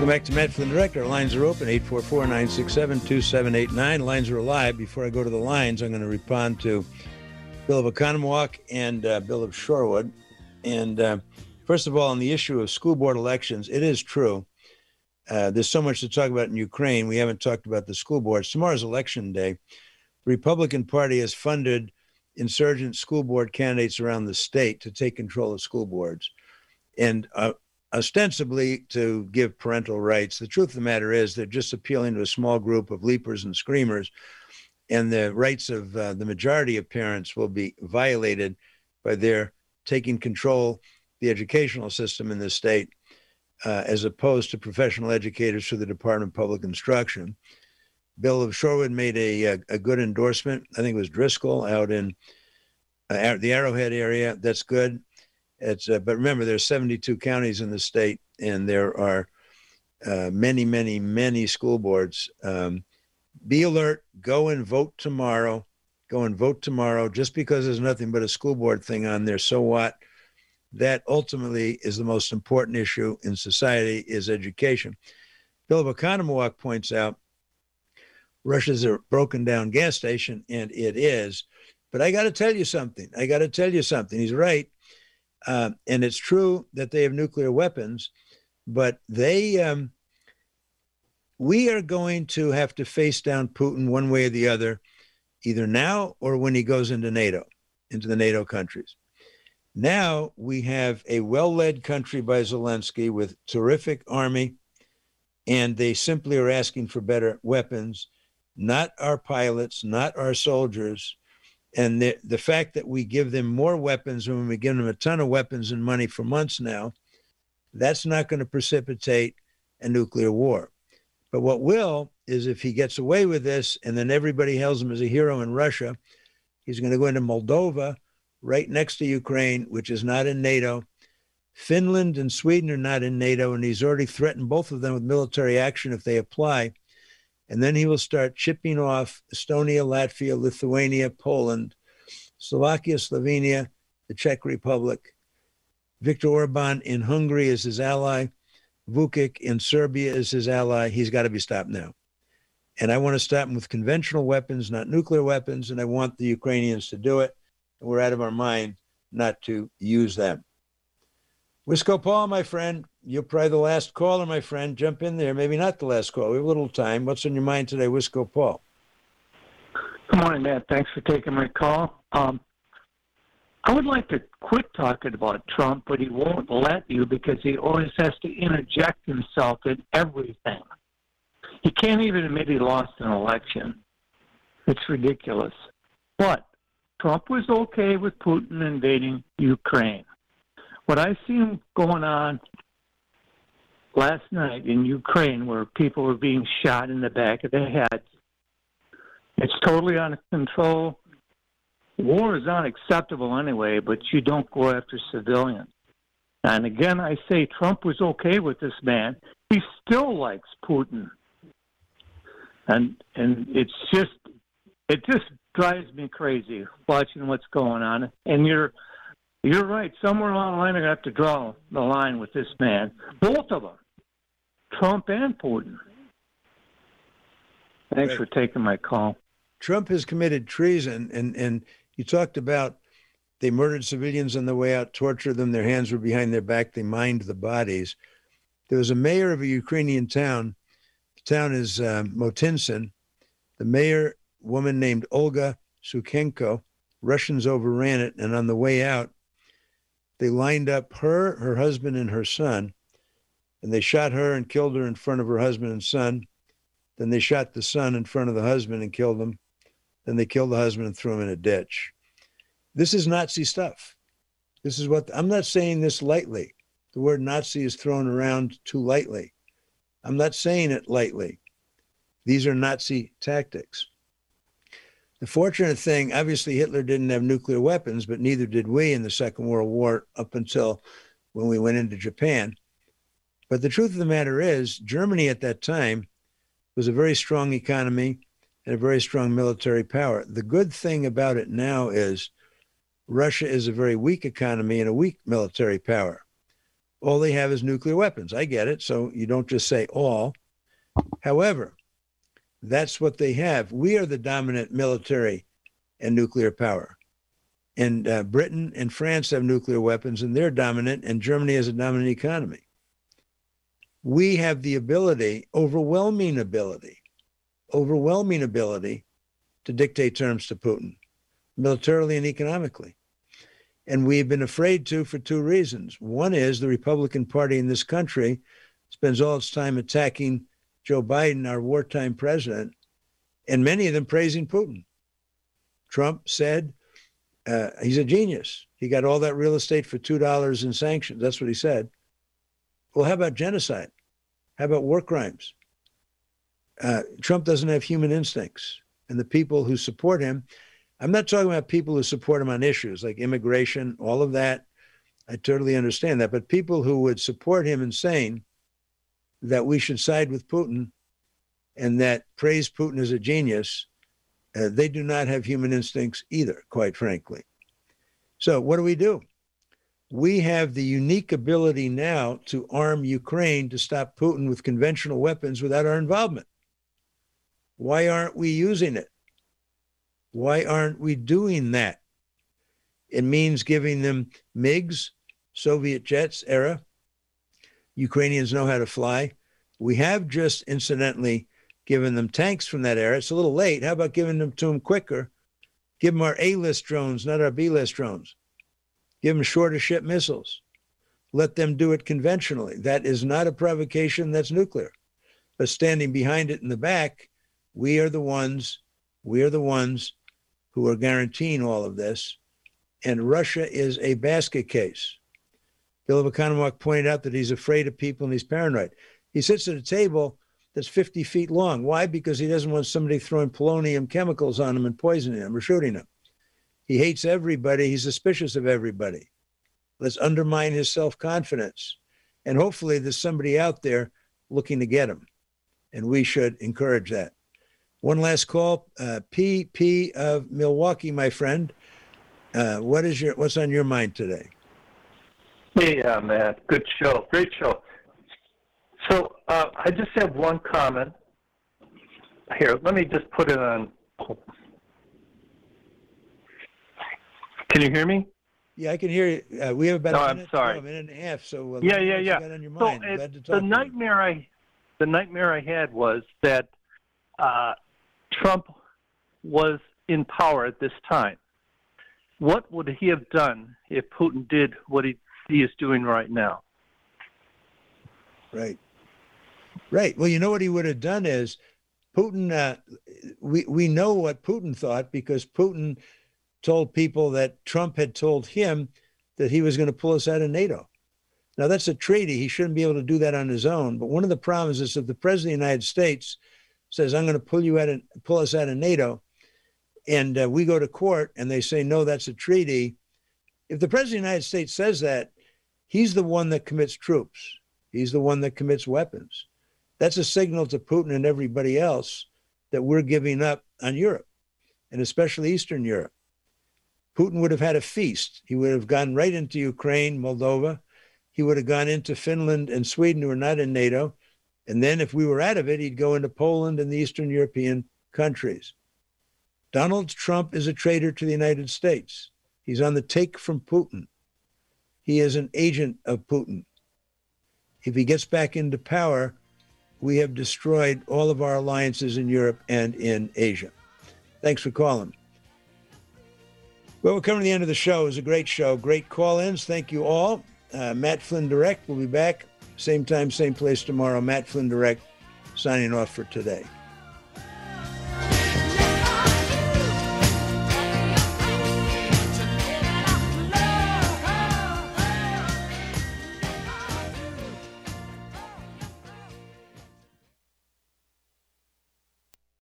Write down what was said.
Welcome back to Matt Flynn Direct. Our lines are open, 844-967-2789. Lines are alive. Before I go to the lines, I'm going to respond to Bill of Oconomowoc and Bill of Shorewood. And first of all, on the issue of school board elections, it is true. There's so much to talk about in Ukraine. We haven't talked about the school boards. Tomorrow's election day. The Republican Party has funded insurgent school board candidates around the state to take control of school boards. And ostensibly to give parental rights. The truth of the matter is they're just appealing to a small group of leapers and screamers, and the rights of the majority of parents will be violated by their taking control of the educational system in the state, as opposed to professional educators through the Department of Public Instruction. Bill of Shorewood made a good endorsement. I think it was Driscoll out in the Arrowhead area. That's good. But remember, there's 72 counties in the state, and there are many, many, many school boards. Be alert. Go and vote tomorrow. Go and vote tomorrow. Just because there's nothing but a school board thing on there, so what? That ultimately is the most important issue in society, is education. Bill of Oconomowoc points out Russia's a broken down gas station, and it is. But I got to tell you something. He's right. And it's true that they have nuclear weapons, but we are going to have to face down Putin one way or the other, either now or when he goes into NATO, into the NATO countries. Now we have a well-led country by Zelensky with terrific army, and they simply are asking for better weapons, not our pilots, not our soldiers. And the fact that we give them more weapons when we give them a ton of weapons and money for months now, that's not going to precipitate a nuclear war. But what will is if he gets away with this and then everybody hails him as a hero in Russia, he's going to go into Moldova, right next to Ukraine, which is not in NATO. Finland and Sweden are not in NATO, and he's already threatened both of them with military action if they apply. And then he will start chipping off Estonia, Latvia, Lithuania, Poland, Slovakia, Slovenia, the Czech Republic. Viktor Orban in Hungary is his ally. Vučić in Serbia is his ally. He's got to be stopped now. And I want to stop him with conventional weapons, not nuclear weapons, and I want the Ukrainians to do it. And we're out of our mind not to use them. Wisco Paul, my friend, you're probably the last caller, my friend. Jump in there. Maybe not the last call. We have a little time. What's on your mind today, Wisco Paul? Good morning, Matt. Thanks for taking my call. I would like to quit talking about Trump, but he won't let you because he always has to interject himself in everything. He can't even admit he lost an election. It's ridiculous. But Trump was okay with Putin invading Ukraine. What I seen going on last night in Ukraine, where people were being shot in the back of the head, it's totally out of control. War is unacceptable anyway, but you don't go after civilians. And again, I say Trump was okay with this man. He still likes Putin. And it just drives me crazy watching what's going on. And you're right. Somewhere along the line, they're going to have to draw the line with this man. Both of them, Trump and Putin. Thanks for taking my call. Trump has committed treason, and you talked about they murdered civilians on the way out, tortured them, their hands were behind their back, they mined the bodies. There was a mayor of a Ukrainian town. The town is Motinsin. The mayor, woman named Olga Sukhenko, Russians overran it, and on the way out, they lined up her husband, and her son, and they shot her and killed her in front of her husband and son. Then they shot the son in front of the husband and killed him. Then they killed the husband and threw him in a ditch. This is Nazi stuff. This is what, I'm not saying this lightly. The word Nazi is thrown around too lightly. I'm not saying it lightly. These are Nazi tactics. The fortunate thing, obviously Hitler didn't have nuclear weapons, but neither did we in the Second World War up until when we went into Japan. But the truth of the matter is, Germany at that time was a very strong economy and a very strong military power. The good thing about it now is Russia is a very weak economy and a weak military power. All they have is nuclear weapons. I get it. So you don't just say all. However, that's what they have. We are the dominant military and nuclear power. And Britain and France have nuclear weapons, and they're dominant, and Germany has a dominant economy. We have the ability, overwhelming ability to dictate terms to Putin, militarily and economically. And we've been afraid to for two reasons. One is the Republican Party in this country spends all its time attacking Joe Biden, our wartime president, and many of them praising Putin. Trump said he's a genius. He got all that real estate for $2 in sanctions. That's what he said. Well, how about genocide? How about war crimes? Trump doesn't have human instincts. And the people who support him, I'm not talking about people who support him on issues like immigration, all of that. I totally understand that. But people who would support him in saying that we should side with Putin and that praise Putin as a genius, they do not have human instincts either, quite frankly. So what do? We have the unique ability now to arm Ukraine to stop Putin with conventional weapons without our involvement. Why aren't we using it? Why aren't we doing that? It means giving them MiGs, Soviet jets era. Ukrainians know how to fly. We have just incidentally given them tanks from that era. It's a little late. How about giving them to them quicker? Give them our A-list drones, not our B-list drones. Give them shorter ship missiles. Let them do it conventionally. That is not a provocation, that's nuclear. But standing behind it in the back, we are the ones who are guaranteeing all of this. And Russia is a basket case. Bill of Economist pointed out that he's afraid of people and he's paranoid. He sits at a table that's 50 feet long. Why? Because he doesn't want somebody throwing polonium chemicals on him and poisoning him or shooting him. He hates everybody. He's suspicious of everybody. Let's undermine his self-confidence. And hopefully there's somebody out there looking to get him. And we should encourage that. One last call. PP of Milwaukee, my friend. What's on your mind today? Hey, Matt. Good show. Great show. So I just have one comment. Here, let me just put it on. Can you hear me? Yeah, I can hear you. We have about a minute and a half. So yeah. Got on your mind. So the nightmare I had was that Trump was in power at this time. What would he have done if Putin did what he is doing right now? Right. Well, you know what he would have done is Putin. We know what Putin thought because Putin told people that Trump had told him that he was going to pull us out of NATO. Now, that's a treaty. He shouldn't be able to do that on his own. But one of the problems is if the president of the United States says, I'm going to pull us out of NATO, and we go to court and they say, no, that's a treaty. If the president of the United States says that, he's the one that commits troops. He's the one that commits weapons. That's a signal to Putin and everybody else that we're giving up on Europe, and especially Eastern Europe. Putin would have had a feast. He would have gone right into Ukraine, Moldova. He would have gone into Finland and Sweden, who are not in NATO. And then if we were out of it, he'd go into Poland and the Eastern European countries. Donald Trump is a traitor to the United States. He's on the take from Putin. He is an agent of Putin. If he gets back into power, we have destroyed all of our alliances in Europe and in Asia. Thanks for calling. Well, we're coming to the end of the show. It was a great show. Great call-ins. Thank you all. Matt Flynn Direct will be back. Same time, same place tomorrow. Matt Flynn Direct signing off for today.